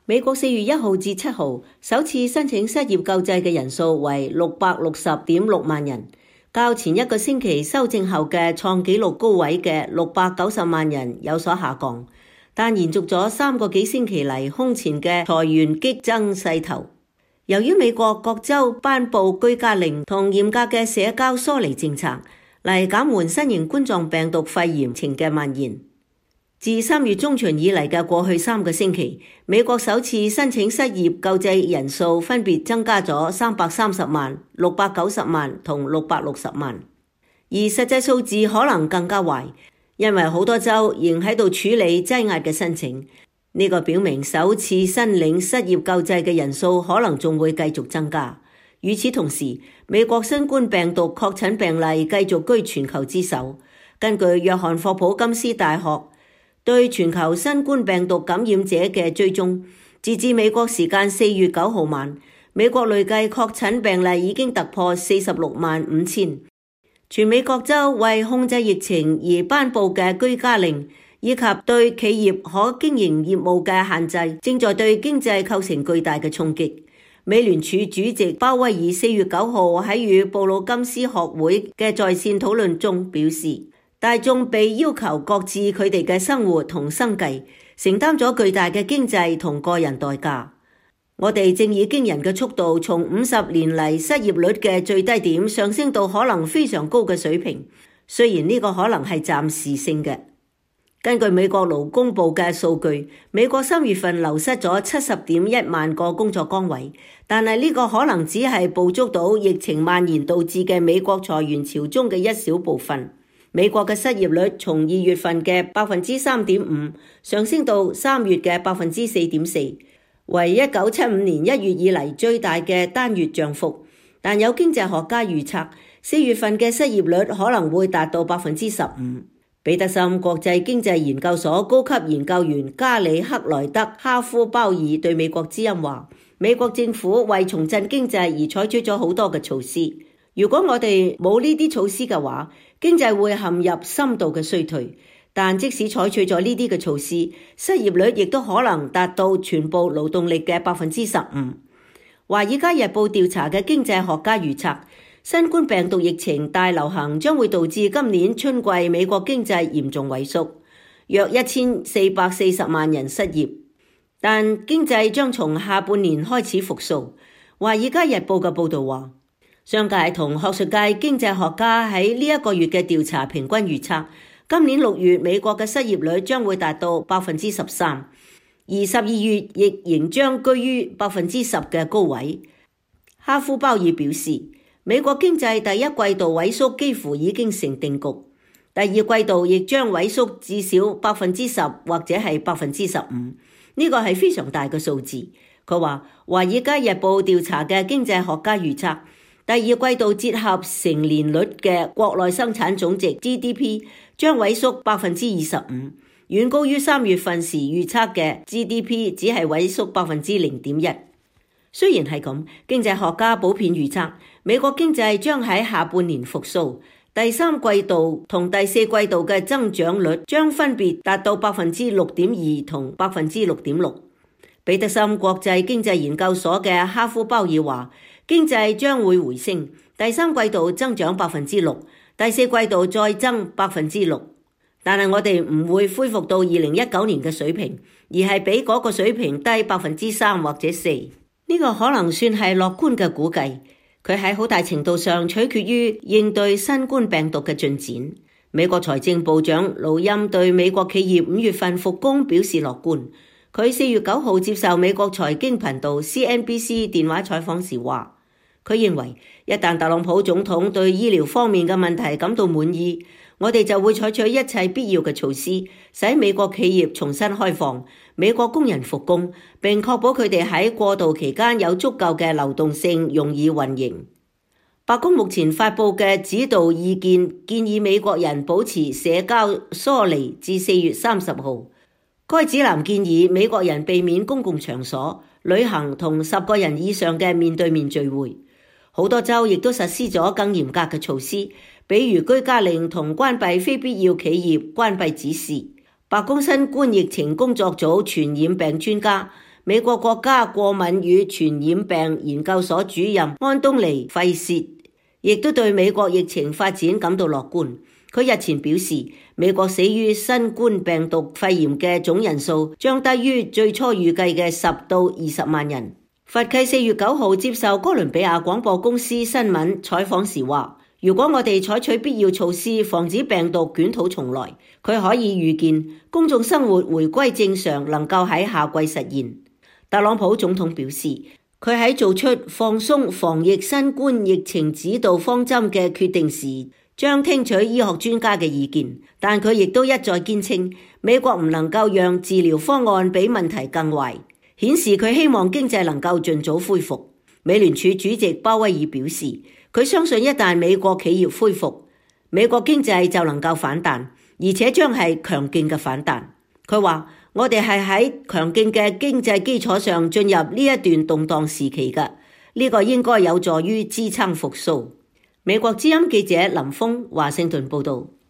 美國4月1號至7號首次申請失業救濟嘅人數為660.6萬人，較前一個星期修正後嘅創紀錄高位嘅690萬人有所下降，但延續咗3個幾星期嚟空前嘅裁員激增勢頭。由於美國各州頒布居家令同嚴格嘅社交疏離政策嚟減緩新型冠狀病毒肺炎情嘅蔓延，自3月中旬以嚟嘅過去3個星期，美國首次申請失業救濟人數分別增加咗330萬、690萬同660萬，而實際數字可能更加壞，因為好多州仍喺度處理擠壓嘅申請。呢個表明首次申領失業救濟嘅人數可能仲會繼續增加。與此同時，美國新冠病毒確診病例繼續居全球之首。根據約翰霍普金斯大學對全球新冠病毒感染者嘅追蹤，截至美國時間4月9號晚，美國累計確診病例已經突破465000。全美各州為控制疫情而頒布嘅居家令，以及對企業可經營業務嘅限制，正在對經濟構成巨大嘅衝擊。美聯儲主席鮑威爾4月9號喺與布魯金斯學會嘅在線討論中表示，大眾被要求擱置佢哋嘅生活同生計，承擔咗巨大嘅經濟同個人代價。我哋正以驚人嘅速度從50年嚟失業率嘅最低點上升到可能非常高嘅水平，雖然呢個可能係暫時性嘅。根據美國勞工部嘅數據，美國3月份流失咗70.1萬個工作崗位，但係呢個可能只係捕捉到疫情蔓延導致嘅美國裁員潮中嘅一小部分。美國嘅失業率從2月份嘅3.5%上升到3月嘅4.4%，為1975年1月以嚟最大嘅單月漲幅。但有經濟學家預測4月份嘅失業率可能會達到15%。彼得森國際經濟研究所高級研究員加里克萊德哈夫鮑爾對美國之音話，美國政府為重振經濟而採取咗好多嘅措施。如果我哋冇呢啲措施嘅話，經濟會陷入深度嘅衰退。但即使採取咗呢啲嘅措施，失業率亦都可能達到全部勞動力嘅15%。華爾街日報調查嘅經濟學家預測，新冠病毒疫情大流行將會導致今年春季美國經濟嚴重萎縮，約1440萬人失業，但經濟將從下半年開始復甦。華爾街日報嘅報導話，商界同學術界經濟學家喺呢一個月嘅調查平均預測，今年6月美國嘅失業率將會達到13%，而12月亦仍將居於10%嘅高位。哈夫鮑爾表示，美國經濟第一季度萎縮幾乎已經成定局，第二季度亦將萎縮至少10%或者係15%，呢個係非常大嘅數字。佢話，華爾街日報調查嘅經濟學家預測，第二季度折合成年率嘅國內生產總值 GDP 將萎縮25%，遠高於3月份時預測嘅 GDP 只係萎縮0.1%。雖然係咁，經濟學家普遍預測美國經濟將喺下半年復甦，第三季度同第四季度嘅增長率將分別達到6.2%同6.6%。彼得森國際經濟研究所嘅哈夫鮑爾話，經濟將會回升，第三季度增長6%，第四季度再增6%，但係我哋唔會恢復到2019年嘅水平，而係比嗰個水平低3%或者4%。呢個可能算係樂觀嘅估計，佢喺好大程度上取決於應對新冠病毒嘅進展。美國財政部長盧欽對美國企業5月份復工表示樂觀。佢4月9號接受美國財經頻道 CNBC 電話採訪時話，佢認為一旦特朗普總統對醫療方面嘅問題感到滿意，我哋就會採取一切必要嘅措施，使美國企業重新開放，美國工人復工，並確保佢哋喺過渡期間有足夠嘅流動性，容易運營。白宮目前發布嘅指導意見建議美國人保持社交疏離至4月30號。該指南建議美國人避免公共場所、旅行同10個人以上嘅面對面聚會。好多州亦都實施咗更嚴格嘅措施，比如居家令同關閉非必要企業關閉指示。白宮新冠疫情工作組傳染病專家、 美國國家過敏與傳染病研究所主任安東尼·費薛亦都對美國疫情發展感到樂觀。佢日前表示，美國死於新冠病毒肺炎嘅總人數將低於最初預計嘅10到20萬人。佛契4月9號接受哥倫比亞廣播公司新聞採訪時話，如果我哋採取必要措施防止病毒捲土重來，佢可以預見公眾生活回歸正常能夠喺夏季實現。特朗普總統表示，佢喺做出放鬆防疫新冠疫情指導方針嘅決定時，將聽取醫學專家嘅意見，但佢亦都一再堅稱，美國唔能夠讓治療方案比問題更壞，顯示佢希望經濟能夠盡早恢復。美聯儲主席鮑威爾表示，佢相信一旦美國企業恢復，美國經濟就能夠反彈，而且將係強勁嘅反彈。佢話，我哋係喺強勁嘅經濟基礎上進入呢一段動盪時期嘅，呢個應該有助於支撐復甦。美國之音記者林峰華盛頓報道。